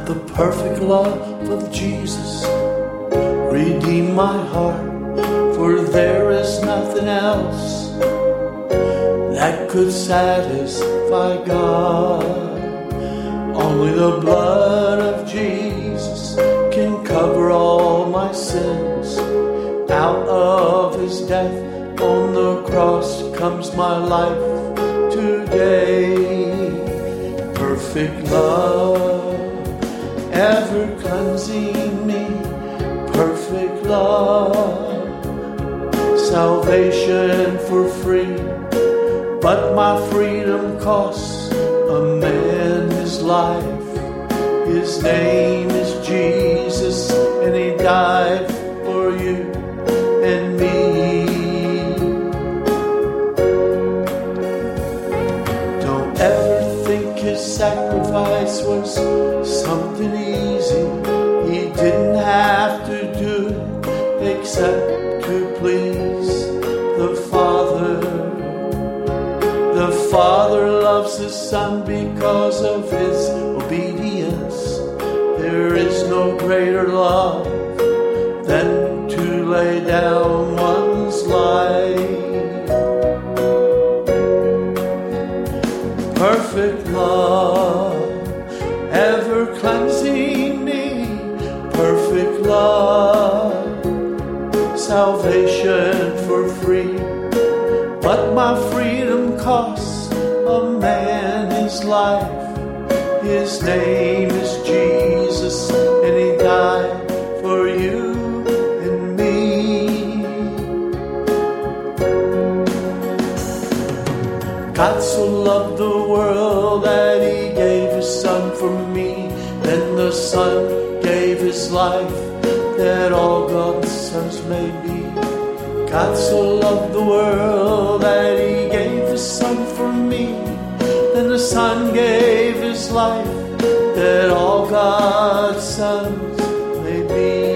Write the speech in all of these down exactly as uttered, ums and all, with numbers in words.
the perfect love of Jesus redeem my heart, for there is nothing else that could satisfy God. Only the blood of Jesus can cover all my sins. Out of his death on the cross comes my life today. Perfect love, ever cleansing me. Perfect love, salvation for free. But my freedom costs a man his life. His name is Jesus, and he died for you and me. Don't ever think his sacrifice was something easy. He didn't have to do it except to please the Father. The Father loves his Son because of his obedience. There is no greater love than to lay down one's life. Perfect love, ever cleansing me. Perfect love, salvation for free. But my freedom costs a man his life. His name is Jesus, and he died for you and me. God so loved the world that he gave his Son for me. Then the Son gave his life that all God's sons may be. God so loved the world that he gave his Son for me. Then the Son gave his life that all God's sons may be.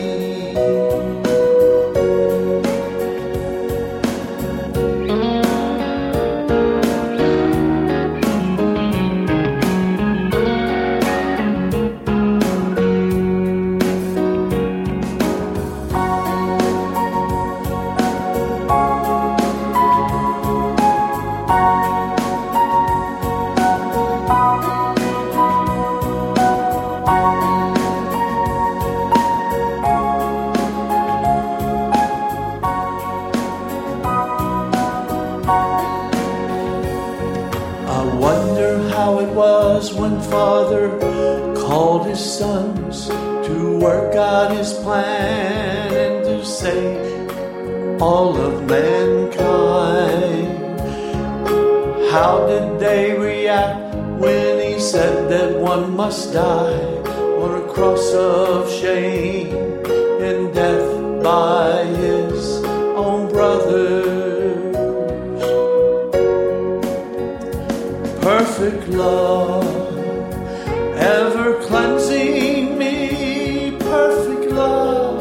I wonder how it was when Father called his sons to work out his plan and to save all of mankind. How did they react when he said that one must die on a cross of shame and death by his own brothers? Perfect love, ever cleansing me. Perfect love,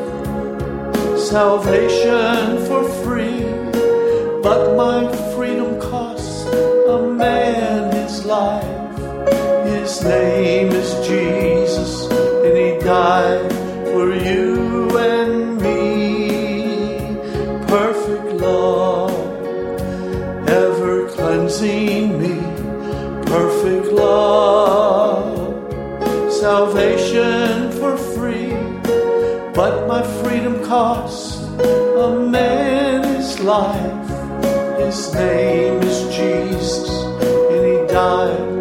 salvation for free. But my freedom costs a man his life. His name is Jesus, and he died for you and me. Perfect love, ever cleansing me. Perfect love, salvation for free. But my freedom cost a man his life. His name is Jesus, and he died